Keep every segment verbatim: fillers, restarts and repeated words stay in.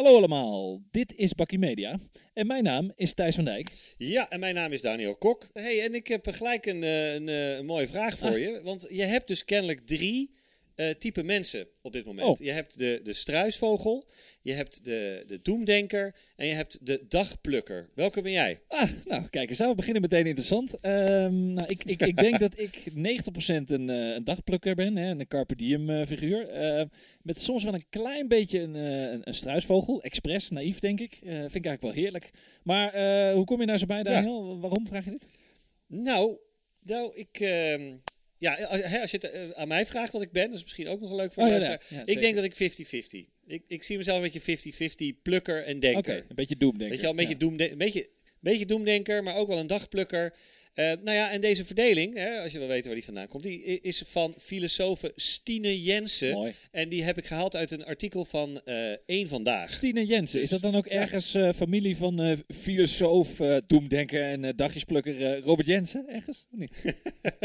Hallo allemaal, dit is Bakkie Media en mijn naam is Thijs van Dijk. Ja, en mijn naam is Daniel Kok. Hey, en ik heb gelijk een, een, een mooie vraag voor ah. je. Want je hebt dus kennelijk drie uh, type mensen op dit moment. Oh. Je hebt de, de struisvogel, je hebt de, de doemdenker en je hebt de dagplukker. Welke ben jij? Ah, nou kijk eens aan, we beginnen meteen interessant. Um, nou, ik, ik, ik denk dat ik negentig procent een, uh, een dagplukker ben, hè, een carpe diem uh, figuur. Uh, met soms wel een klein beetje een, uh, een, een struisvogel, expres, naïef denk ik. Uh, vind ik eigenlijk wel heerlijk. Maar uh, hoe kom je nou zo bij, Daniel? Ja. Waarom vraag je dit? Nou, nou ik... Uh... Ja, als je het aan mij vraagt wat ik ben, dat is misschien ook nog leuk voor oh, de luisteraar. Ja, ja, ik denk dat ik vijftig vijftig. Ik, ik zie mezelf een beetje vijftig vijftig plukker en denker. Oké, okay, een beetje doemdenker. Weet je wel, een beetje, ja. doemde- een beetje, beetje doemdenker, maar ook wel een dagplukker. Uh, nou ja, en deze verdeling, hè, als je wil weten waar die vandaan komt, die is van filosofe Stine Jensen. Mooi. En die heb ik gehaald uit een artikel van uh, Eén Vandaag. Stine Jensen, is dat dan ook ergens uh, familie van uh, filosoof, uh, doemdenker en uh, dagjesplukker uh, Robert Jensen? Ergens? Of niet?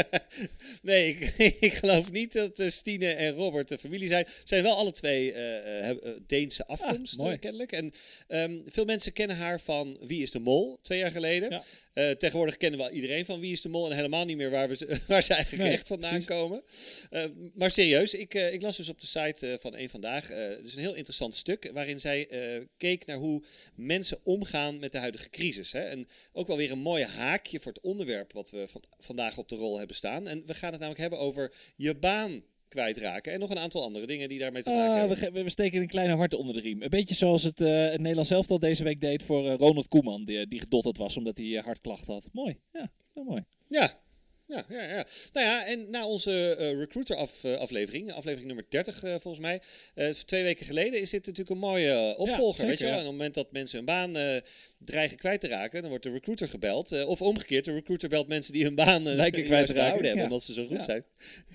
Nee, ik, ik geloof niet dat uh, Stine en Robert de familie zijn. Ze zijn wel alle twee uh, uh, Deense afkomst, ah, uh, kennelijk. En um, veel mensen kennen haar van Wie is de Mol, twee jaar geleden. Ja. Uh, tegenwoordig kennen we iedereen van Wie is de Mol en helemaal niet meer waar, we, waar ze eigenlijk nee, echt vandaan precies. komen. Uh, maar serieus, ik, uh, ik las dus op de site uh, van Eén Vandaag. Uh, het is een heel interessant stuk waarin zij uh, keek naar hoe mensen omgaan met de huidige crisis. Hè? En ook wel weer een mooi haakje voor het onderwerp wat we van, vandaag op de rol hebben staan. En we gaan het namelijk hebben over je baan kwijtraken. En nog een aantal andere dingen die daarmee te maken uh, hebben. We, we steken een kleine hart onder de riem. Een beetje zoals het, uh, het Nederlands elftal deze week deed voor uh, Ronald Koeman. Die, die gedotterd was omdat hij uh, hartklachten had. Mooi. Ja, heel mooi. Ja. Ja, ja, ja. Nou ja, en na onze uh, recruiter af, uh, aflevering, aflevering nummer dertig uh, volgens mij, uh, twee weken geleden, is dit natuurlijk een mooie uh, opvolger. Ja, zeker, weet je wel? Ja. En op het moment dat mensen hun baan uh, dreigen kwijt te raken, dan wordt de recruiter gebeld. Uh, of omgekeerd, de recruiter belt mensen die hun baan uh, kwijt te raken hebben, ja. omdat ze zo goed ja. zijn.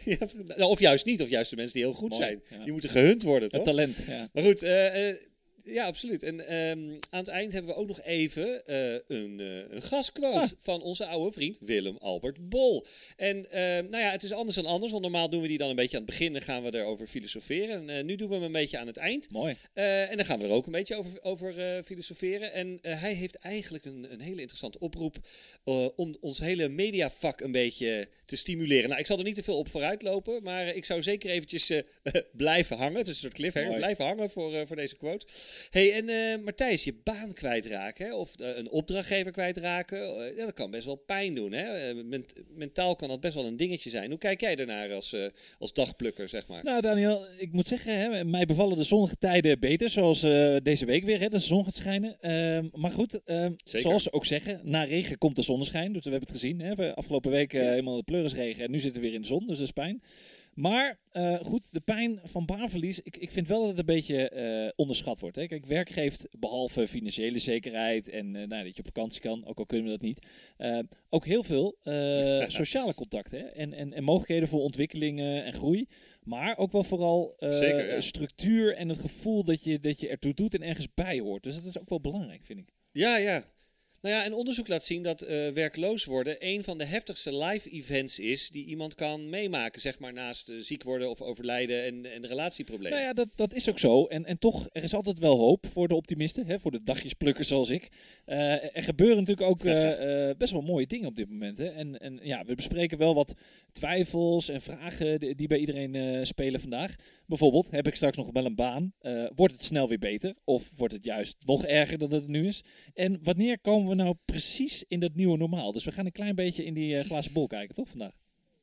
Ja. Of juist niet, of juist de mensen die heel goed mooi, zijn. Ja. Die moeten gehunt worden, toch? Het talent, ja. Maar goed, uh, uh, ja, absoluut. En um, aan het eind hebben we ook nog even uh, een, uh, een gastquote ah. van onze oude vriend Willem Albert Bol. En uh, nou ja, het is anders dan anders, want normaal doen we die dan een beetje aan het begin. Dan gaan we erover filosoferen. En uh, nu doen we hem een beetje aan het eind. Mooi. Uh, en dan gaan we er ook een beetje over, over uh, filosoferen. En uh, hij heeft eigenlijk een, een hele interessante oproep uh, om ons hele mediavak een beetje te stimuleren. Nou, ik zal er niet te veel op vooruit lopen, maar uh, ik zou zeker eventjes uh, blijven hangen. Het is een soort cliffhanger. Blijven hangen voor, uh, voor deze quote. Hey, en uh, Matthijs, je baan kwijtraken, hè? Of uh, een opdrachtgever kwijtraken, uh, ja, dat kan best wel pijn doen. Hè? Uh, ment- mentaal kan dat best wel een dingetje zijn. Hoe kijk jij ernaar als, uh, als dagplukker, zeg maar? Nou, Daniel, ik moet zeggen, hè, mij bevallen de zonnige tijden beter, zoals uh, deze week weer, hè, de zon gaat schijnen. Uh, maar goed, uh, zoals ze ook zeggen, na regen komt de zonneschijn. Dus we hebben het gezien, hè? We afgelopen week uh, helemaal de pleurisregen en nu zitten we weer in de zon, dus dat is pijn. Maar uh, goed, de pijn van baanverlies, ik, ik vind wel dat het een beetje uh, onderschat wordt. Hè. Kijk, werk geeft behalve financiële zekerheid en uh, nou, dat je op vakantie kan, ook al kunnen we dat niet, uh, ook heel veel uh, sociale contacten hè. En, en, en mogelijkheden voor ontwikkelingen en groei. Maar ook wel vooral uh, Zeker, ja. structuur en het gevoel dat je, dat je ertoe doet en ergens bij hoort. Dus dat is ook wel belangrijk, vind ik. Ja, ja. Nou ja, een onderzoek laat zien dat uh, werkloos worden een van de heftigste live events is die iemand kan meemaken, zeg maar, naast uh, ziek worden of overlijden en, en relatieproblemen. Nou ja, dat, dat is ook zo. En, en toch, er is altijd wel hoop voor de optimisten, hè, voor de dagjesplukkers zoals ik. Uh, er gebeuren natuurlijk ook uh, uh, best wel mooie dingen op dit moment. Hè. En, en ja, we bespreken wel wat twijfels en vragen die, die bij iedereen uh, spelen vandaag. Bijvoorbeeld, heb ik straks nog wel een baan? Uh, wordt het snel weer beter? Of wordt het juist nog erger dan het nu is? En wanneer komen we nou precies in dat nieuwe normaal? Dus we gaan een klein beetje in die uh, glazen bol kijken, toch, vandaag?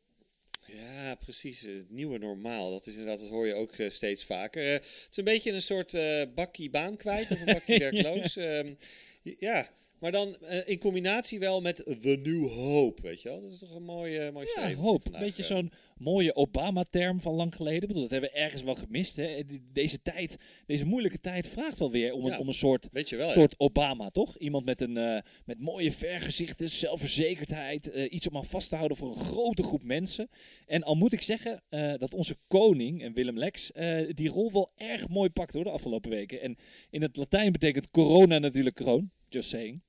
Ja, precies. Het nieuwe normaal. Dat is inderdaad, dat hoor je ook uh, steeds vaker. Uh, het is een beetje een soort uh, bakkie baan kwijt of een bakkie werkloos. um, ja, maar dan uh, in combinatie wel met The New Hope, weet je wel? Dat is toch een mooie, uh, mooie ja, streven. Hope. Een beetje zo'n mooie Obama-term van lang geleden. Ik bedoel, dat hebben we ergens wel gemist. Hè? Deze tijd, deze moeilijke tijd vraagt wel weer om een, ja, om een soort, wel, soort Obama, toch? Iemand met, een, uh, met mooie vergezichten, zelfverzekerdheid. Uh, iets om aan vast te houden voor een grote groep mensen. En al moet ik zeggen uh, dat onze koning, en Willem Lex, uh, die rol wel erg mooi pakt hoor, de afgelopen weken. En in het Latijn betekent corona natuurlijk kroon. Just saying.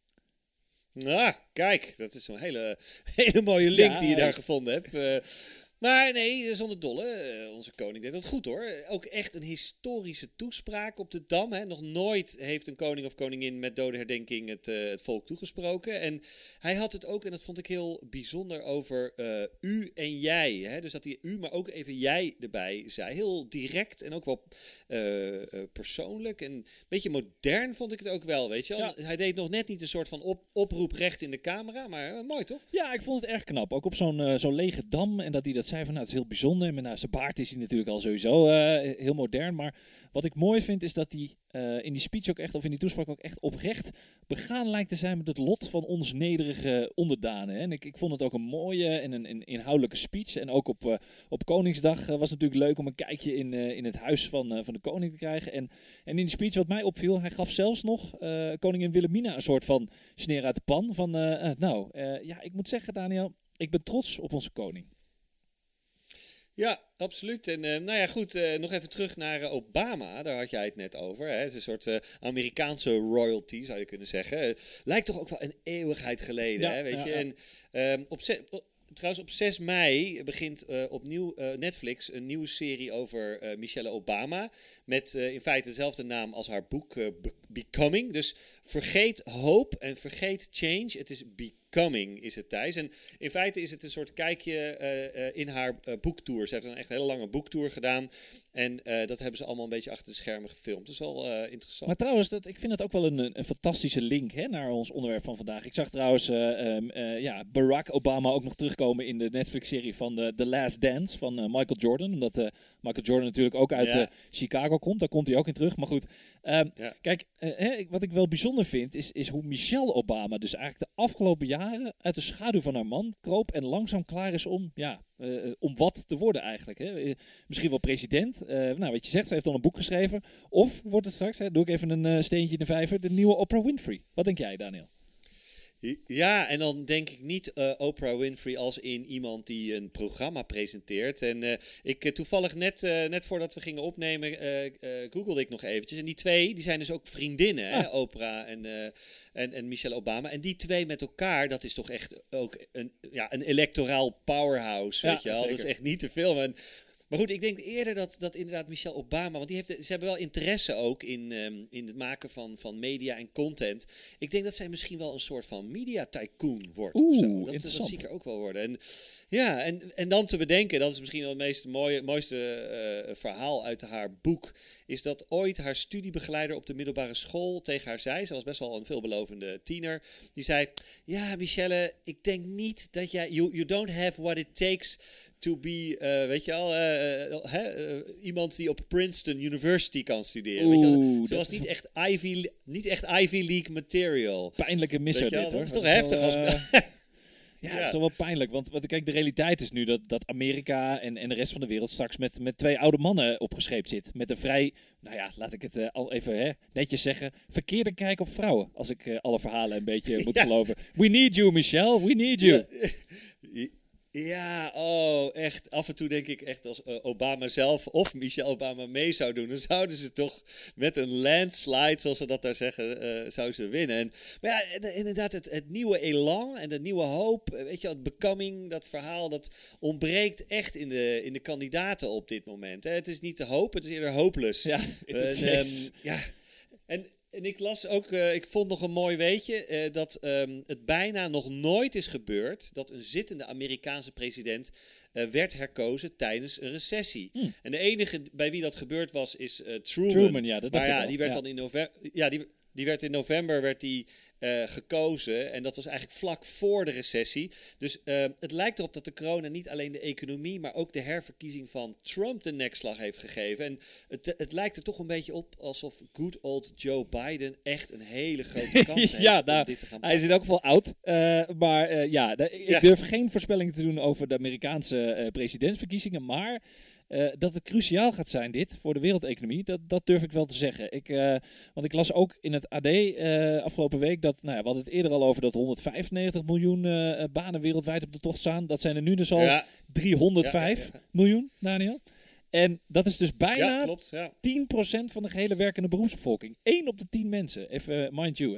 Ah, kijk, dat is een hele, hele mooie link ja, die je daar gevonden hebt. Uh, Maar nee, zonder dolle, uh, onze koning deed dat goed hoor. Ook echt een historische toespraak op de Dam. Hè. Nog nooit heeft een koning of koningin met dodenherdenking het, uh, het volk toegesproken. En hij had het ook, en dat vond ik heel bijzonder, over uh, u en jij. Hè. Dus dat hij u, maar ook even jij erbij zei. Heel direct en ook wel uh, uh, persoonlijk. En een beetje modern vond ik het ook wel, weet je wel. Ja. Hij deed nog net niet een soort van op, oproep recht in de camera, maar uh, mooi toch? Ja, ik vond het erg knap. Ook op zo'n uh, zo'n lege Dam en dat hij dat zei van, nou, het is heel bijzonder. Maar nou, zijn baard is hij natuurlijk al sowieso uh, heel modern. Maar wat ik mooi vind is dat hij uh, in die speech ook echt, of in die toespraak ook echt oprecht begaan lijkt te zijn met het lot van ons nederige onderdanen. Hè. En ik, ik vond het ook een mooie en een, een inhoudelijke speech. En ook op, uh, op Koningsdag uh, was het natuurlijk leuk om een kijkje in, uh, in het huis van, uh, van de koning te krijgen. En, en in die speech wat mij opviel, hij gaf zelfs nog uh, koningin Wilhelmina een soort van sneer uit de pan. Van, uh, uh, nou, uh, ja, ik moet zeggen, Daniel, ik ben trots op onze koning. Ja, absoluut. En uh, nou ja, goed, uh, nog even terug naar uh, Obama. Daar had jij het net over. Hè? Het is een soort uh, Amerikaanse royalty, zou je kunnen zeggen. Uh, lijkt toch ook wel een eeuwigheid geleden, ja, hè, weet ja, je. Ja. En uh, op ze- op, trouwens, op zes mei begint uh, opnieuw uh, Netflix een nieuwe serie over uh, Michelle Obama. Met uh, in feite dezelfde naam als haar boek uh, Be- Becoming. Dus vergeet hope en vergeet change. Het is Becoming. Coming is het, Thijs. En in feite is het een soort kijkje uh, uh, in haar uh, boektour. Ze heeft een echt hele lange boektour gedaan. En uh, dat hebben ze allemaal een beetje achter de schermen gefilmd. Dat is wel uh, interessant. Maar trouwens, dat, ik vind dat ook wel een, een fantastische link hè, naar ons onderwerp van vandaag. Ik zag trouwens uh, um, uh, ja, Barack Obama ook nog terugkomen in de Netflix-serie van The, The Last Dance van uh, Michael Jordan. Omdat uh, Michael Jordan natuurlijk ook uit ja. uh, Chicago komt. Daar komt hij ook in terug. Maar goed, um, ja. kijk, uh, hè, wat ik wel bijzonder vind, is, is hoe Michelle Obama dus eigenlijk de afgelopen jaren uit de schaduw van haar man kroop en langzaam klaar is om, ja, uh, om wat te worden eigenlijk. Hè. Uh, misschien wel president. Uh, nou, wat je zegt, ze heeft al een boek geschreven. Of wordt het straks, hè, doe ik even een uh, steentje in de vijver, de nieuwe Oprah Winfrey. Wat denk jij, Daniel? Ja, en dan denk ik niet uh, Oprah Winfrey als in iemand die een programma presenteert. En uh, ik uh, toevallig net, uh, net voordat we gingen opnemen, uh, uh, googelde ik nog eventjes. En die twee, die zijn dus ook vriendinnen, ah. hè? Oprah en, uh, en, en Michelle Obama. En die twee met elkaar, dat is toch echt ook een, ja, een electoraal powerhouse, ja, weet je wel. Zeker. Dat is echt niet te filmen. Maar goed, ik denk eerder dat, dat inderdaad Michelle Obama, want die heeft, ze hebben wel interesse ook in, um, in het maken van, van media en content. Ik denk dat zij misschien wel een soort van media tycoon wordt. Oeh, of zo. Dat, dat zie ik er ook wel worden. En, ja, en, en dan te bedenken, dat is misschien wel het meest mooie, mooiste uh, verhaal uit haar boek, is dat ooit haar studiebegeleider op de middelbare school tegen haar zei, ze was best wel een veelbelovende tiener, die zei, ja Michelle, ik denk niet dat jij, you, you don't have what it takes to be, uh, weet je al, uh, uh, uh, uh, iemand die op Princeton University kan studeren. Oeh, weet je wel? Ze was niet echt, Ivy, niet echt Ivy League material. Pijnlijke misser dit, hoor. Dat is toch dat heftig is wel, als... Uh, Ja, dat is toch wel pijnlijk. Want, want kijk, de realiteit is nu dat, dat Amerika en, en de rest van de wereld straks met, met twee oude mannen opgescheept zit. Met een vrij, nou ja, laat ik het uh, al even hè, netjes zeggen, verkeerde kijk op vrouwen. Als ik uh, alle verhalen een beetje moet ja. geloven. We need you, Michelle. We need you. Ja. Ja, oh, echt. Af en toe denk ik echt als uh, Obama zelf of Michelle Obama mee zou doen, dan zouden ze toch met een landslide, zoals ze dat daar zeggen, uh, zouden ze winnen. En, maar ja, inderdaad, het, het nieuwe elan en de nieuwe hoop, weet je, het becoming, dat verhaal, dat ontbreekt echt in de, in de kandidaten op dit moment. Hè. Het is niet de hoop, het is eerder hopeless. Ja, het uh, um, ja. En, en ik las ook, uh, ik vond nog een mooi weetje, uh, dat um, het bijna nog nooit is gebeurd dat een zittende Amerikaanse president uh, werd herkozen tijdens een recessie. Hmm. En de enige bij wie dat gebeurd was is uh, Truman. Truman, ja, dat dacht maar ja, ik die werd ja. dan in november, ja, die, die werd in november werd die Uh, gekozen. En dat was eigenlijk vlak voor de recessie. Dus uh, het lijkt erop dat de corona niet alleen de economie, maar ook de herverkiezing van Trump de nekslag heeft gegeven. En het, het lijkt er toch een beetje op alsof good old Joe Biden echt een hele grote kans heeft ja, nou, om dit te gaan hij is in elk geval oud. Uh, maar uh, ja, de, ik ja. durf geen voorspellingen te doen over de Amerikaanse uh, presidentsverkiezingen. Maar Uh, dat het cruciaal gaat zijn, dit, voor de wereldeconomie, dat, dat durf ik wel te zeggen. Ik, uh, want ik las ook in het A D uh, afgelopen week dat, nou ja, we hadden het eerder al over dat honderdvijfennegentig miljoen uh, banen wereldwijd op de tocht staan. Dat zijn er nu dus al ja. driehonderdvijf ja, ja, ja. miljoen, Daniel. En dat is dus bijna ja, klopt, ja. tien procent van de gehele werkende beroepsbevolking. één op de tien mensen, even uh, mind you, hè.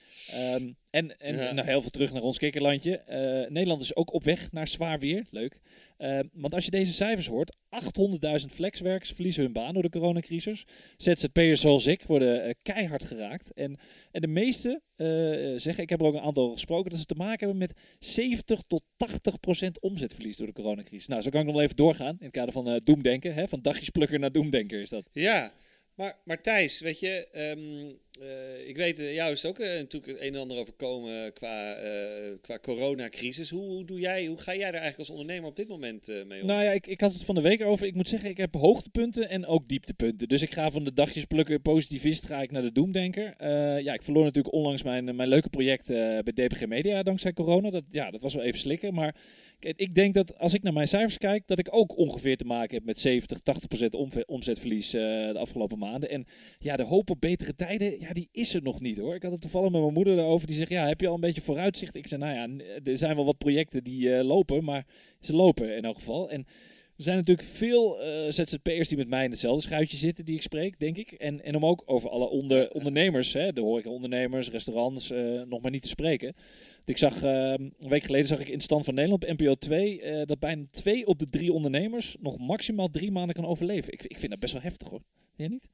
Um, en en ja. nou, heel veel terug naar ons kikkerlandje. Uh, Nederland is ook op weg naar zwaar weer. Leuk. Uh, want als je deze cijfers hoort, achthonderdduizend flexwerkers verliezen hun baan door de coronacrisis. Z Z P'ers zoals ik worden uh, keihard geraakt. En, en de meesten uh, zeggen, ik heb er ook een aantal gesproken, dat ze te maken hebben met zeventig tot tachtig procent omzetverlies door de coronacrisis. Nou, zo kan ik nog wel even doorgaan in het kader van uh, doemdenken. Hè? Van dagjesplukker naar doemdenker is dat. Ja, maar, maar Thijs, weet je... Um... Uh, ik weet, uh, jou is het ook uh, natuurlijk het een en ander overkomen qua, uh, qua coronacrisis. Hoe, hoe, doe jij, hoe ga jij daar eigenlijk als ondernemer op dit moment uh, mee om? Nou ja, ik, ik had het van de week over. Ik moet zeggen, ik heb hoogtepunten en ook dieptepunten. Dus ik ga van de dagjesplukker positivist ga ik naar de doemdenker. Uh, ja, ik verloor natuurlijk onlangs mijn, mijn leuke project uh, bij D P G Media dankzij corona. Dat, ja, dat was wel even slikken, maar... Ik denk dat als ik naar mijn cijfers kijk, dat ik ook ongeveer te maken heb met zeventig, tachtig procent omzetverlies uh, de afgelopen maanden. En ja, de hoop op betere tijden, ja, die is er nog niet hoor. Ik had het toevallig met mijn moeder erover, die zegt, ja, heb je al een beetje vooruitzicht? Ik zei, nou ja, er zijn wel wat projecten die uh, lopen, maar ze lopen in elk geval. En er zijn natuurlijk veel uh, Z Z P'ers die met mij in hetzelfde schuitje zitten die ik spreek, denk ik. En, en om ook over alle onder, ondernemers, hè, de horeca-ondernemers, restaurants, uh, nog maar niet te spreken. Ik zag, uh, een week geleden zag ik in Stand van Nederland op N P O twee uh, dat bijna twee op de drie ondernemers nog maximaal drie maanden kan overleven. Ik, ik vind dat best wel heftig hoor. Vind jij niet?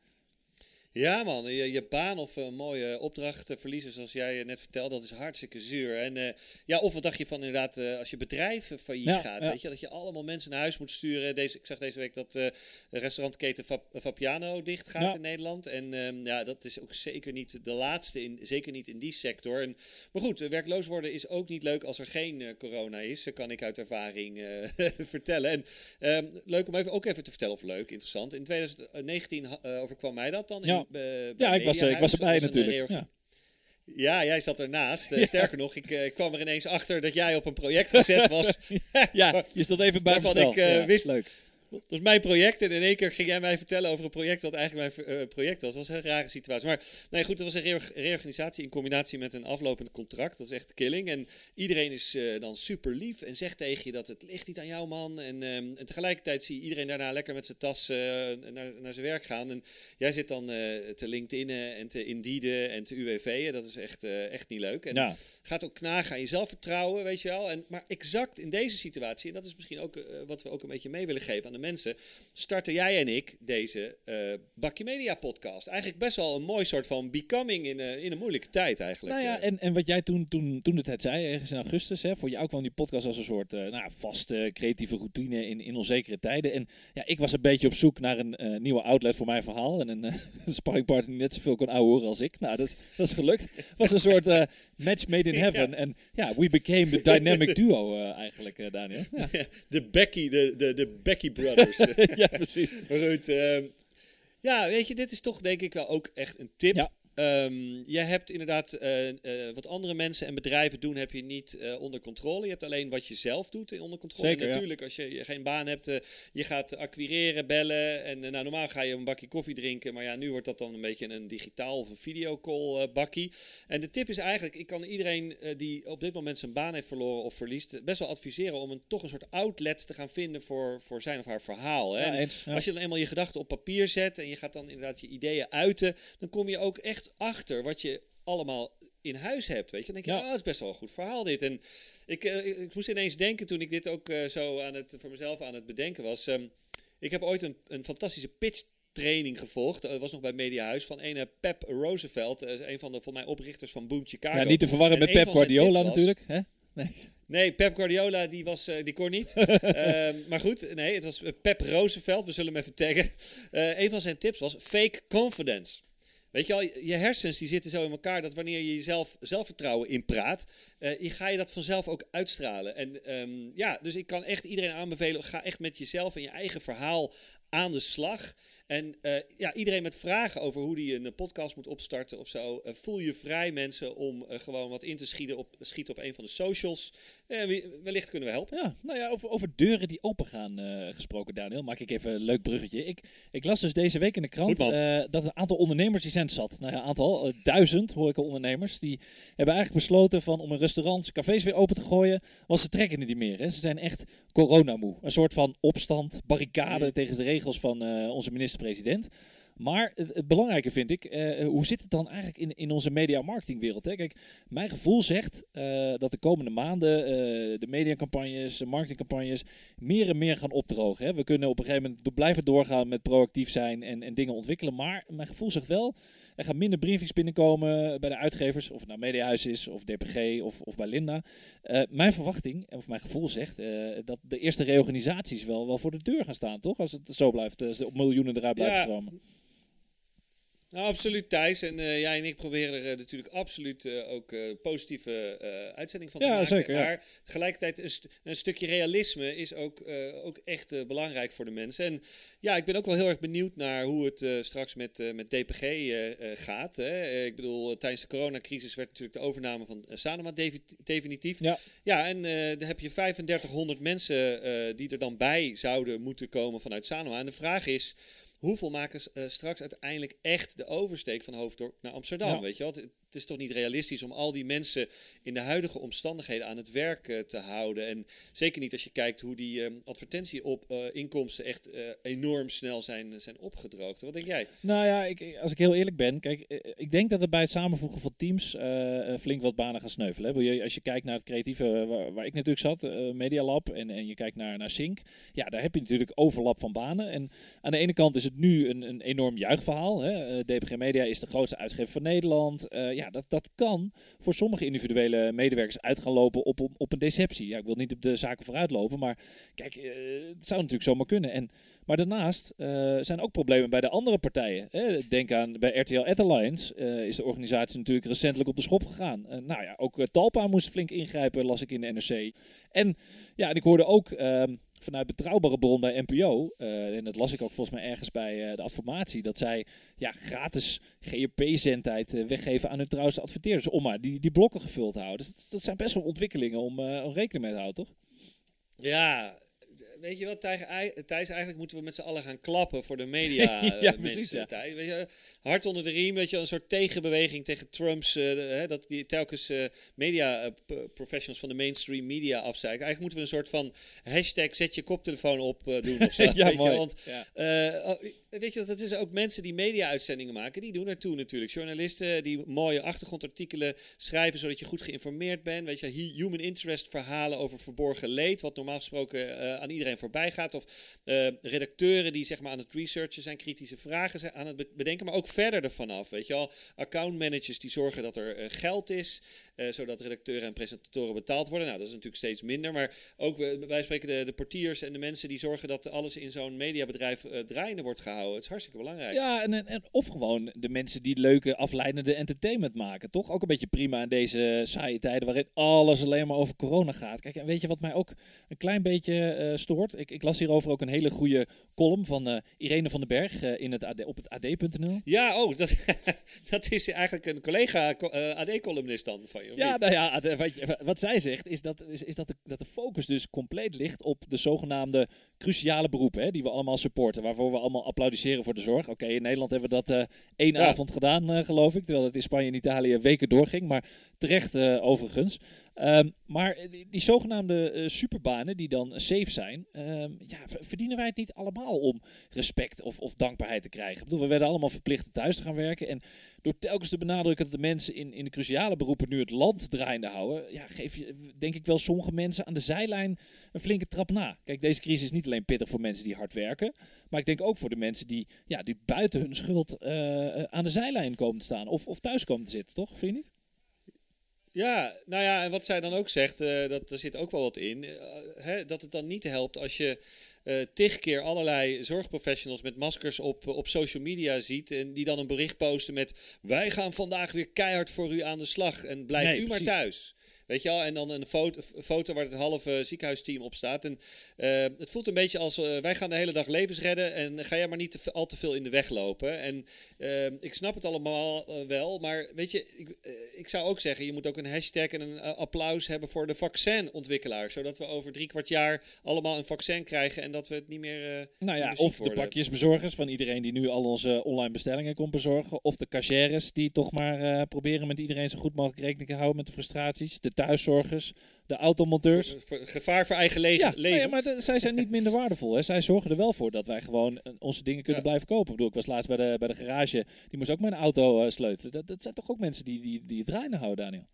Ja man, je, je baan of een mooie opdracht verliezen zoals jij net vertelde, dat is hartstikke zuur. En uh, ja, of wat dacht je van inderdaad, uh, als je bedrijf failliet ja, gaat, ja. weet je, dat je allemaal mensen naar huis moet sturen. Deze, ik zag deze week dat uh, de restaurantketen Fap, Fabiano dicht gaat ja. in Nederland. En uh, ja, dat is ook zeker niet de laatste, in, zeker niet in die sector. En, maar goed, werkloos worden is ook niet leuk als er geen uh, corona is, dat kan ik uit ervaring uh, vertellen. En uh, leuk om even, ook even te vertellen, of leuk, interessant. In twintig negentien uh, overkwam mij dat dan. Ja. In, Uh, ja, ik was, ik was erbij natuurlijk. Ja. ja, jij zat ernaast. Uh, ja. Sterker nog, ik uh, kwam er ineens achter dat jij op een project gezet was. ja, je stond even buiten spel. Ik uh, ja, wist, leuk. Dat was mijn project en in één keer ging jij mij vertellen over een project wat eigenlijk mijn uh, project was. Dat was een hele rare situatie. Maar nee, goed, dat was een re- reorganisatie in combinatie met een aflopend contract. Dat is echt killing. En iedereen is uh, dan super lief en zegt tegen je dat het ligt niet aan jou, man. En, um, en tegelijkertijd zie je iedereen daarna lekker met zijn tas uh, naar, naar zijn werk gaan. En jij zit dan uh, te LinkedInen en te Indeeden en te U W V'en. Dat is echt, uh, echt niet leuk. En ja. gaat ook knagen aan je zelfvertrouwen, weet je wel. En, maar exact in deze situatie, en dat is misschien ook uh, wat we ook een beetje mee willen geven aan de mensen, starten jij en ik deze uh, Bakkie Media podcast. Eigenlijk best wel een mooi soort van becoming in, uh, in een moeilijke tijd eigenlijk. Nou ja, en, en wat jij toen, toen, toen het zei, ergens in augustus, hè, voor jou kwam die podcast als een soort uh, nou, vaste creatieve routine in, in onzekere tijden. En ja, ik was een beetje op zoek naar een uh, nieuwe outlet voor mijn verhaal. En een uh, sparringpartner die net zoveel kon ouwehoeren als ik. Nou, dat, dat is gelukt. Het was een soort uh, match made in heaven. Ja. En ja, we became the dynamic duo uh, eigenlijk, uh, Daniel. Ja. De Becky, de, de, de Becky Brothers. Ja, precies. Maar goed, uh, ja, weet je, dit is toch denk ik wel ook echt een tip. Ja. Um, jij hebt inderdaad uh, uh, wat andere mensen en bedrijven doen, heb je niet uh, onder controle. Je hebt alleen wat je zelf doet in onder controle. Zeker, en natuurlijk, ja. als je, je geen baan hebt, uh, je gaat acquireren, bellen. En uh, nou, normaal ga je een bakje koffie drinken. Maar ja, nu wordt dat dan een beetje een digitaal of een videocall uh, bakkie. En de tip is eigenlijk, ik kan iedereen uh, die op dit moment zijn baan heeft verloren of verliest, best wel adviseren om een, toch een soort outlet te gaan vinden voor, voor zijn of haar verhaal. Hè? Ja, eens, ja. Als je dan eenmaal je gedachten op papier zet en je gaat dan inderdaad je ideeën uiten, dan kom je ook echt achter wat je allemaal in huis hebt, weet je. Dan denk je, ja. oh, dat is best wel een goed verhaal dit. En ik, uh, ik, ik moest ineens denken toen ik dit ook uh, zo aan het, voor mezelf aan het bedenken was. Um, ik heb ooit een, een fantastische pitch training gevolgd. Dat was nog bij Mediahuis van ene Pep Roosevelt, uh, een van de voor mij oprichters van Boom Chicago. Ja, niet te verwarren met Pep Guardiola natuurlijk, hè? Nee. Nee, Pep Guardiola, die, was, uh, die kon niet. uh, maar goed, nee, het was Pep Roosevelt, we zullen hem even taggen. Uh, een van zijn tips was fake confidence. Weet je al, je hersens die zitten zo in elkaar dat wanneer je jezelf zelfvertrouwen inpraat, uh, je ga je dat vanzelf ook uitstralen. En um, ja, dus ik kan echt iedereen aanbevelen, ga echt met jezelf en je eigen verhaal aan de slag. En uh, ja, iedereen met vragen over hoe die een podcast moet opstarten of zo, uh, voel je vrij mensen om uh, gewoon wat in te schieten op, schieten op een van de socials. Uh, wellicht kunnen we helpen. Ja, nou ja, over, over deuren die open gaan uh, gesproken, Daniel, maak ik even een leuk bruggetje. Ik, ik las dus deze week in de krant Goed, uh, dat een aantal ondernemers die zijn zat. Nou ja, een aantal, uh, duizend horeca-ondernemers, die hebben eigenlijk besloten van om hun restaurants, cafés weer open te gooien, want ze trekken er niet meer. Hè. Ze zijn echt coronamoe. Een soort van opstand, barricade ja. tegen de regels van uh, onze minister-president. Maar het, het belangrijke vind ik, uh, hoe zit het dan eigenlijk in, in onze media-marketingwereld? Hè? Kijk, mijn gevoel zegt uh, dat de komende maanden uh, de mediacampagnes, de marketingcampagnes meer en meer gaan opdrogen. Hè? We kunnen op een gegeven moment blijven doorgaan met proactief zijn en, en dingen ontwikkelen. Maar mijn gevoel zegt wel, er gaan minder briefings binnenkomen bij de uitgevers, of het nou Mediahuis is, of D P G, of, of bij Linda. Uh, mijn verwachting, of mijn gevoel zegt, uh, dat de eerste reorganisaties wel, wel voor de deur gaan staan, toch? Als het zo blijft, als op miljoenen eruit blijven ja. stromen. Nou, absoluut, Thijs. En uh, jij en ik proberen er uh, natuurlijk absoluut uh, ook uh, positieve uh, uitzending van te ja, maken. Zeker, ja. Maar tegelijkertijd een, st- een stukje realisme is ook, uh, ook echt uh, belangrijk voor de mensen. En ja, ik ben ook wel heel erg benieuwd naar hoe het uh, straks met, uh, met D P G uh, uh, gaat. Hè. Uh, ik bedoel, uh, tijdens de coronacrisis werd natuurlijk de overname van uh, Sanoma devi- definitief. Ja, ja en uh, dan heb je vijfendertighonderd mensen uh, die er dan bij zouden moeten komen vanuit Sanoma. En de vraag is, hoeveel maken uh, straks uiteindelijk echt de oversteek van Hoofddorp naar Amsterdam? Ja. Weet je wel? Het, het is toch niet realistisch om al die mensen in de huidige omstandigheden aan het werk uh, te houden. En zeker niet als je kijkt hoe die uh, advertentieinkomsten uh, echt uh, enorm snel zijn, uh, zijn opgedroogd. Wat denk jij? Nou ja, ik, als ik heel eerlijk ben, kijk, ik denk dat er bij het samenvoegen van teams uh, flink wat banen gaan sneuvelen. Hè? Als je kijkt naar het creatieve waar, waar ik natuurlijk zat, uh, Media Lab, en, en je kijkt naar, naar Sync, ja, daar heb je natuurlijk overlap van banen. En aan de ene kant is het nu een, een enorm juichverhaal. Hè? Uh, D P G Media is de grootste uitgever van Nederland. Uh, ja, dat, dat kan voor sommige individuele medewerkers uit gaan lopen op, op, op een deceptie. Ja, ik wil niet op de zaken vooruit lopen, maar kijk, uh, het zou natuurlijk zomaar kunnen. En, maar daarnaast uh, zijn ook problemen bij de andere partijen. Hè? Denk aan bij R T L Ad Alliance uh, is de organisatie natuurlijk recentelijk op de schop gegaan. Uh, nou ja, ook uh, Talpa moest flink ingrijpen, las ik in de N R C. En ja, en ik hoorde ook Uh, vanuit betrouwbare bron bij N P O, uh, en dat las ik ook volgens mij ergens bij uh, de Adformatie, dat zij ja, gratis G R P-zendtijd uh, weggeven aan hun trouwste adverteerders om maar die, die blokken gevuld te houden. Dus dat, dat zijn best wel ontwikkelingen om, uh, om rekening mee te houden, toch? Ja, weet je wat, Thijs, eigenlijk moeten we met z'n allen gaan klappen voor de media ja, uh, precies, mensen. Ja. Thijs, weet je, hard onder de riem, weet je, een soort tegenbeweging tegen Trumps, uh, hè, dat die telkens uh, media uh, professionals van de mainstream media afzeiken. Eigenlijk moeten we een soort van hashtag zet je koptelefoon op uh, doen of zo. ja, weet mooi. Je, want, ja. uh, weet je, dat is ook mensen die media-uitzendingen maken, die doen ertoe natuurlijk. Journalisten die mooie achtergrondartikelen schrijven, zodat je goed geïnformeerd bent. Weet je, human interest verhalen over verborgen leed, wat normaal gesproken uh, aan iedereen voorbij gaat. Of uh, redacteuren die zeg maar aan het researchen zijn, kritische vragen zijn aan het bedenken, maar ook verder ervan af. Weet je al, accountmanagers die zorgen dat er uh, geld is, uh, zodat redacteuren en presentatoren betaald worden. Nou, dat is natuurlijk steeds minder, maar ook uh, wij spreken de, de portiers en de mensen die zorgen dat alles in zo'n mediabedrijf uh, draaiende wordt gehouden. Het is hartstikke belangrijk. Ja, en, en of gewoon de mensen die leuke, afleidende entertainment maken. Toch ook een beetje prima in deze saaie tijden waarin alles alleen maar over corona gaat. Kijk, en weet je wat mij ook een klein beetje uh, stoort? Ik, ik las hierover ook een hele goede column van uh, Irene van den Berg uh, in het A D, op het A D punt N L. Ja, oh, dat, dat is eigenlijk een collega uh, A D-columnist dan van je. Ja, niet? Nou ja, wat, wat zij zegt is dat, is, is dat, de, dat de focus dus compleet ligt op de zogenaamde cruciale beroepen, hè, die we allemaal supporten, waarvoor we allemaal applaudisseren voor de zorg. Oké, okay, in Nederland hebben we dat uh, één ja. avond gedaan, uh, geloof ik, terwijl het in Spanje en Italië weken doorging, maar terecht uh, overigens. Um, maar die, die zogenaamde uh, superbanen die dan safe zijn, um, ja, verdienen wij het niet allemaal om respect of, of dankbaarheid te krijgen? Ik bedoel, we werden allemaal verplicht thuis te gaan werken en door telkens te benadrukken dat de mensen in, in de cruciale beroepen nu het land draaiende houden, ja, geef je denk ik wel sommige mensen aan de zijlijn een flinke trap na. Kijk, deze crisis is niet alleen pittig voor mensen die hard werken, maar ik denk ook voor de mensen die, ja, die buiten hun schuld uh, aan de zijlijn komen te staan of, of thuis komen te zitten, toch? Vind je niet? Ja, nou ja, en wat zij dan ook zegt, uh, dat er zit ook wel wat in, uh, hè, dat het dan niet helpt als je uh, tig keer allerlei zorgprofessionals met maskers op, op social media ziet en die dan een bericht posten met wij gaan vandaag weer keihard voor u aan de slag en blijft nee, u precies. maar thuis. Weet je wel, en dan een foto, foto waar het halve ziekenhuisteam op staat. En uh, het voelt een beetje als, uh, wij gaan de hele dag levens redden en ga jij maar niet te, al te veel in de weg lopen. En uh, ik snap het allemaal uh, wel, maar weet je, ik, uh, ik zou ook zeggen, je moet ook een hashtag en een uh, applaus hebben voor de vaccinontwikkelaar. Zodat we over drie kwart jaar allemaal een vaccin krijgen en dat we het niet meer uh, Nou ja, meer of worden. De pakjesbezorgers van iedereen die nu al onze online bestellingen komt bezorgen. Of de cashiers die toch maar uh, proberen met iedereen zo goed mogelijk rekening te houden met de frustraties. De thuiszorgers, de automonteurs. Voor, voor, gevaar voor eigen le- ja, leven. Nee, maar de, zij zijn niet minder waardevol. Hè. Zij zorgen er wel voor dat wij gewoon uh, onze dingen kunnen ja. blijven kopen. Ik bedoel, ik was laatst bij de, bij de garage, die moest ook mijn auto uh, sleutelen. Dat, dat zijn toch ook mensen die, die, die het draaien houden, Daniel?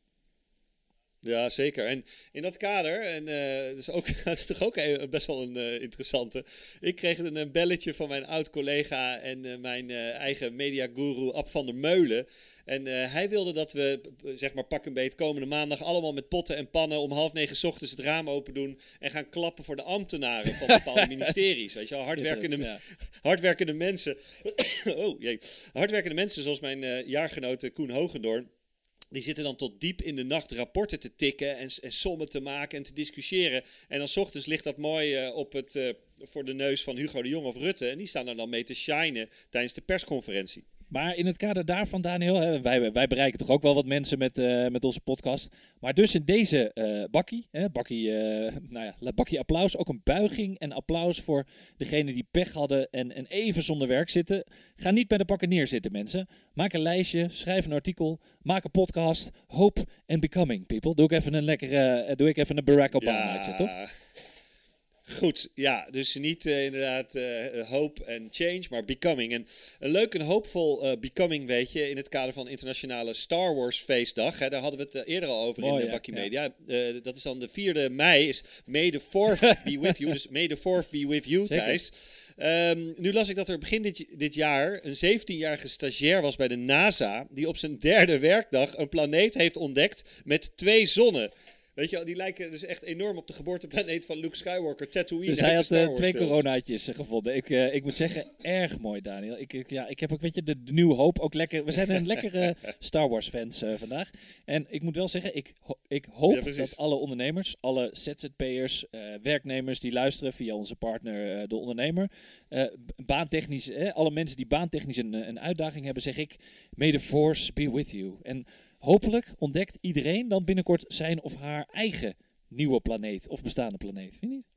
Ja, zeker. En in dat kader, en uh, dat, is ook, dat is toch ook een, best wel een uh, interessante. Ik kreeg een, een belletje van mijn oud-collega en uh, mijn uh, eigen mediaguru Ab van der Meulen. En uh, hij wilde dat we, zeg maar pak een beet, komende maandag allemaal met potten en pannen om half negen 's ochtends het raam open doen en gaan klappen voor de ambtenaren van bepaalde ministeries. Weet je wel, hardwerkende, ja. hardwerkende mensen. oh jee. Hardwerkende mensen zoals mijn uh, jaargenoot Koen Hogendoorn. Die zitten dan tot diep in de nacht rapporten te tikken en, en sommen te maken en te discussiëren. En dan 's ochtends ligt dat mooi uh, op het, uh, voor de neus van Hugo de Jong of Rutte. En die staan er dan mee te shinen tijdens de persconferentie. Maar in het kader daarvan, Daniel, hè, wij, wij bereiken toch ook wel wat mensen met, uh, met onze podcast. Maar dus in deze uh, bakkie, hè, bakkie, uh, nou ja, bakkie applaus, ook een buiging en applaus voor degenen die pech hadden en, en even zonder werk zitten. Ga niet bij de pakken neerzitten, mensen. Maak een lijstje, schrijf een artikel, maak een podcast. Hope and becoming, people. Doe ik even een lekkere, uh, doe ik even een Barack Obama, ja. toch? Goed, ja, dus niet uh, inderdaad uh, hope en change, maar becoming. En een leuk en hoopvol uh, becoming, weet je, in het kader van internationale Star Wars feestdag. Hè, daar hadden we het uh, eerder al over Mooi, in de ja, Bakkie Media. Ja. Uh, dat is dan de vierde mei, is May the fourth be with you. Dus May the fourth be with you, Zeker. Thijs. Um, nu las ik dat er begin dit, dit jaar een zeventienjarige stagiair was bij de NASA, die op zijn derde werkdag een planeet heeft ontdekt met twee zonnen. Weet je, die lijken dus echt enorm op de geboorteplaneet van Luke Skywalker, Tatooine. Dus hij had uh, twee coronaatjes uh, gevonden. Ik, uh, ik moet zeggen, erg mooi, Daniel. Ik, ik, ja, ik heb ook, weet je, de, de New Hope ook lekker. We zijn een lekkere Star Wars fans uh, vandaag. En ik moet wel zeggen, ik, ho- ik hoop ja, dat alle ondernemers, alle Z Z P'ers, uh, werknemers die luisteren via onze partner uh, De Ondernemer, uh, baantechnisch, eh, alle mensen die baantechnisch een, een uitdaging hebben, zeg ik, may the force be with you. En hopelijk ontdekt iedereen dan binnenkort zijn of haar eigen nieuwe planeet of bestaande planeet. Vind je niet?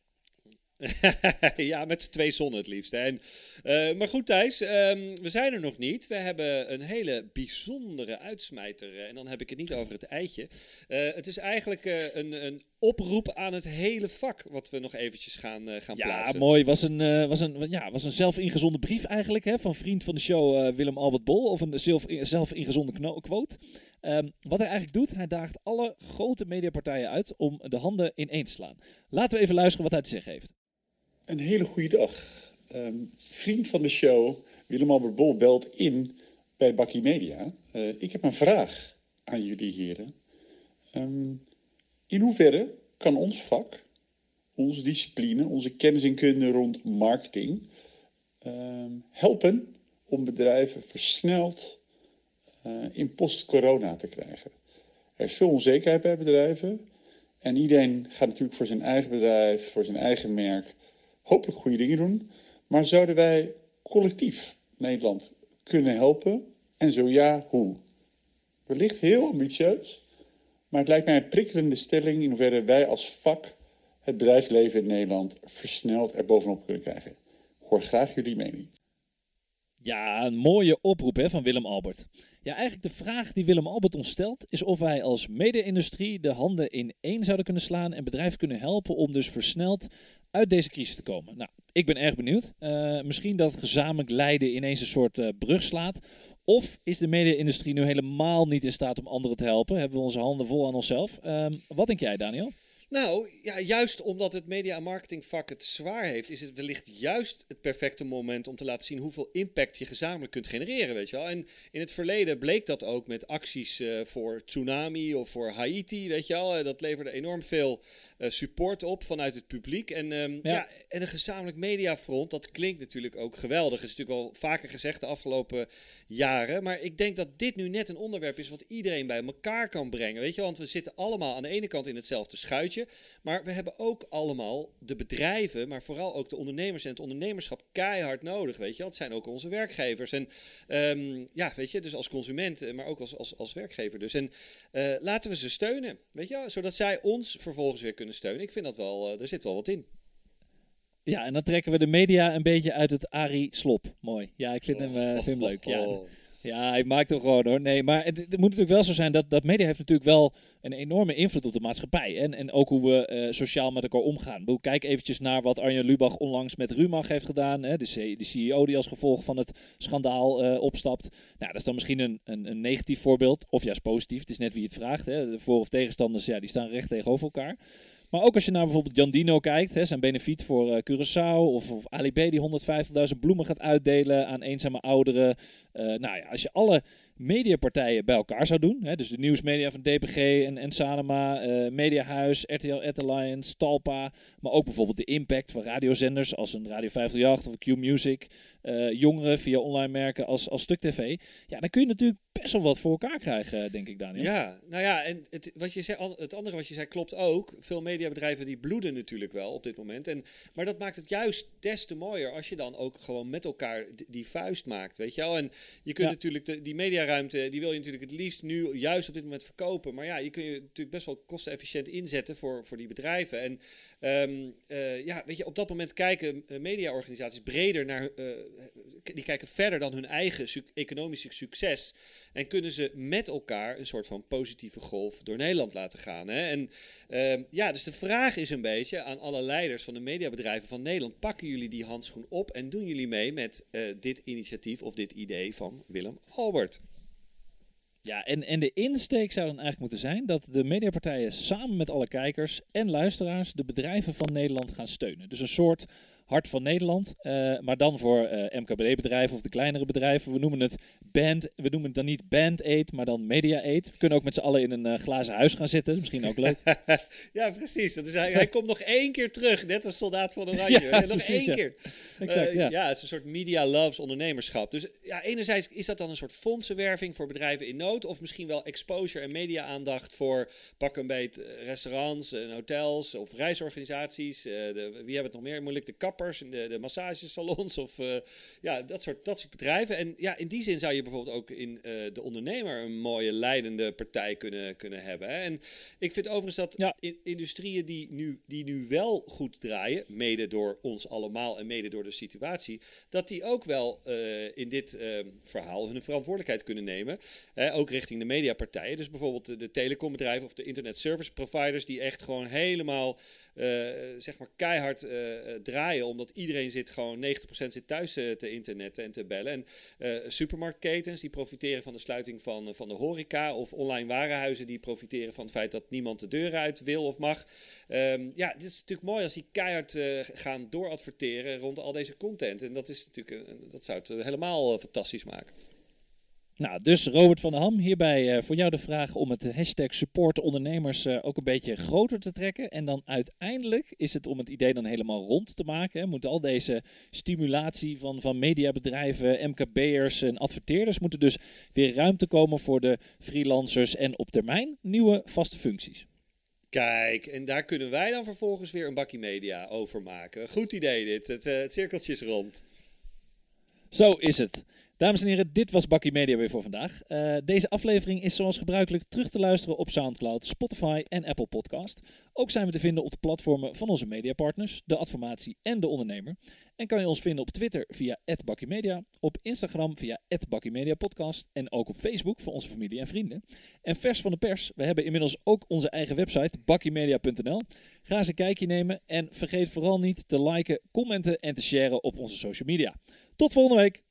Ja, met twee zonnen het liefst. Hè. En, uh, maar goed Thijs, um, we zijn er nog niet. We hebben een hele bijzondere uitsmijter. Uh, en dan heb ik het niet over het eitje. Uh, het is eigenlijk uh, een, een oproep aan het hele vak wat we nog eventjes gaan, uh, gaan ja, plaatsen. Ja, mooi. Was een, uh, was een, ja, was een zelf ingezonden brief eigenlijk hè, van vriend van de show uh, Willem Albert Bol. Of een zelf, zelf ingezonden kno- quote. Um, wat hij eigenlijk doet, hij daagt alle grote mediapartijen uit om de handen ineen te slaan. Laten we even luisteren wat hij te zeggen heeft. Een hele goede dag. Um, vriend van de show, Willem Albert Bol, belt in bij Bakkie Media. Uh, ik heb een vraag aan jullie heren. Um, in hoeverre kan ons vak, onze discipline, onze kennis en kunde rond marketing um, helpen om bedrijven versneld uh, in post-corona te krijgen? Er is veel onzekerheid bij bedrijven en iedereen gaat natuurlijk voor zijn eigen bedrijf, voor zijn eigen merk hopelijk goede dingen doen, maar zouden wij collectief Nederland kunnen helpen? En zo ja, hoe? Wellicht heel ambitieus, maar het lijkt mij een prikkelende stelling in hoeverre wij als vak het bedrijfsleven in Nederland versneld er bovenop kunnen krijgen. Ik hoor graag jullie mening. Ja, een mooie oproep hè, van Willem Albert. Ja, eigenlijk de vraag die Willem Albert ons stelt is of wij als mede-industrie de handen ineen zouden kunnen slaan en bedrijven kunnen helpen om dus versneld uit deze crisis te komen. Nou, ik ben erg benieuwd. Uh, misschien dat gezamenlijk lijden ineens een soort uh, brug slaat. Of is de mede-industrie nu helemaal niet in staat om anderen te helpen? Hebben we onze handen vol aan onszelf? Uh, wat denk jij, Daniel? Nou, ja, juist omdat het media- en marketingvak het zwaar heeft, is het wellicht juist het perfecte moment om te laten zien hoeveel impact je gezamenlijk kunt genereren, weet je wel. En in het verleden bleek dat ook met acties uh, voor tsunami of voor Haiti, weet je wel. Dat leverde enorm veel uh, support op vanuit het publiek. En, um, ja. Ja, en een gezamenlijk mediafront, dat klinkt natuurlijk ook geweldig. Het is natuurlijk al vaker gezegd de afgelopen jaren. Maar ik denk dat dit nu net een onderwerp is wat iedereen bij elkaar kan brengen, weet je wel. Want we zitten allemaal aan de ene kant in hetzelfde schuitje. Maar we hebben ook allemaal de bedrijven, maar vooral ook de ondernemers en het ondernemerschap keihard nodig, weet je. Dat zijn ook onze werkgevers. En um, ja, weet je, dus als consument, maar ook als, als, als werkgever dus. En uh, laten we ze steunen, weet je, zodat zij ons vervolgens weer kunnen steunen. Ik vind dat wel, uh, er zit wel wat in. Ja, en dan trekken we de media een beetje uit het Arie Slop. Mooi. Ja, ik vind, oh, hem, uh, vind hem leuk. Ja. Ja, hij maakt hem gewoon hoor. Nee, maar het, het moet natuurlijk wel zo zijn dat, dat media heeft natuurlijk wel een enorme invloed op de maatschappij. En, en ook hoe we uh, sociaal met elkaar omgaan. Bedoel, kijk eventjes naar wat Arjen Lubach onlangs met Rumach heeft gedaan. Hè? De, C, de C E O die als gevolg van het schandaal uh, opstapt. Nou, dat is dan misschien een, een, een negatief voorbeeld. Of juist positief. Het is net wie het vraagt. Hè? De voor- of tegenstanders, ja, die staan recht tegenover elkaar. Maar ook als je naar bijvoorbeeld Jan Dino kijkt, hè, zijn benefiet voor uh, Curaçao of, of Ali B die honderdvijftigduizend bloemen gaat uitdelen aan eenzame ouderen. Uh, nou ja, als je alle mediapartijen bij elkaar zou doen, hè, dus de nieuwsmedia van D P G en, en Sanoma, uh, Mediahuis, R T L Ad Alliance, Talpa, maar ook bijvoorbeeld de impact van radiozenders als een Radio vijfhonderdachttien of Q Music, uh, jongeren via online merken als, als Stuk T V. Ja, dan kun je natuurlijk best wel wat voor elkaar krijgen, denk ik, Daniel. Ja, nou ja, en het, wat je zei, het andere wat je zei klopt ook. Veel mediabedrijven die bloeden natuurlijk wel op dit moment. En, maar dat maakt het juist des te mooier als je dan ook gewoon met elkaar die vuist maakt, weet je wel. En je kunt ja. natuurlijk, de, die mediaruimte, die wil je natuurlijk het liefst nu juist op dit moment verkopen. Maar ja, je kun je natuurlijk best wel kostenefficiënt inzetten voor, voor die bedrijven. En um, uh, ja, weet je, op dat moment kijken uh, mediaorganisaties breder naar, uh, die kijken verder dan hun eigen su- economische succes. En kunnen ze met elkaar een soort van positieve golf door Nederland laten gaan. Hè? En uh, ja, dus de vraag is een beetje aan alle leiders van de mediabedrijven van Nederland. Pakken jullie die handschoen op en doen jullie mee met uh, dit initiatief of dit idee van Willem Albert? Ja, en, en de insteek zou dan eigenlijk moeten zijn dat de mediapartijen samen met alle kijkers en luisteraars de bedrijven van Nederland gaan steunen. Dus een soort Hart van Nederland, uh, maar dan voor uh, M K B D-bedrijven of de kleinere bedrijven. We noemen het band, we noemen het dan niet Band Aid, maar dan Media Aid. We kunnen ook met z'n allen in een uh, glazen huis gaan zitten, misschien ook leuk. Ja, precies. Dat is, hij, hij komt nog één keer terug, net als Soldaat van Oranje. Ja, nog precies, één ja. keer. Exact, uh, ja. ja, het is een soort media loves ondernemerschap. Dus ja, enerzijds is dat dan een soort fondsenwerving voor bedrijven in nood, of misschien wel exposure en media-aandacht voor pak een beet restaurants en hotels of reisorganisaties. Uh, de, wie hebben het nog meer moeilijk? De kappers en de, de massagesalons of uh, ja, dat soort, dat soort bedrijven. En ja, in die zin zou je bijvoorbeeld ook in uh, de ondernemer een mooie leidende partij kunnen, kunnen hebben. Hè? En ik vind overigens dat ja. in, industrieën die nu, die nu wel goed draaien, mede door ons allemaal en mede door de situatie, dat die ook wel uh, in dit uh, verhaal hun verantwoordelijkheid kunnen nemen. Hè? Ook richting de mediapartijen. Dus bijvoorbeeld de, de telecombedrijven of de internet service providers die echt gewoon helemaal Uh, zeg maar keihard uh, draaien, omdat iedereen zit gewoon negentig procent zit thuis uh, te internetten en te bellen. En uh, supermarktketens die profiteren van de sluiting van, uh, van de horeca, of online warenhuizen die profiteren van het feit dat niemand de deuren uit wil of mag. Um, ja, dit is natuurlijk mooi als die keihard uh, gaan dooradverteren rond al deze content. En dat is natuurlijk, uh, dat zou het uh, helemaal uh, fantastisch maken. Nou, dus Robert van der Ham, hierbij uh, voor jou de vraag om het hashtag support ondernemers uh, ook een beetje groter te trekken. En dan uiteindelijk is het om het idee dan helemaal rond te maken. Hè. Moet al deze stimulatie van, van mediabedrijven, M K B'ers en adverteerders moeten dus weer ruimte komen voor de freelancers en op termijn nieuwe vaste functies. Kijk, en daar kunnen wij dan vervolgens weer een bakkie media over maken. Goed idee dit, het, uh, het cirkeltje is rond. Zo is het. Dames en heren, dit was Bakkie Media weer voor vandaag. Uh, deze aflevering is zoals gebruikelijk terug te luisteren op Soundcloud, Spotify en Apple Podcast. Ook zijn we te vinden op de platformen van onze mediapartners, De Adformatie en De Ondernemer. En kan je ons vinden op Twitter via at bakkiemedia, op Instagram via at bakkiemediapodcast en ook op Facebook voor onze familie en vrienden. En vers van de pers, we hebben inmiddels ook onze eigen website bakkiemedia punt n l. Ga eens een kijkje nemen en vergeet vooral niet te liken, commenten en te sharen op onze social media. Tot volgende week!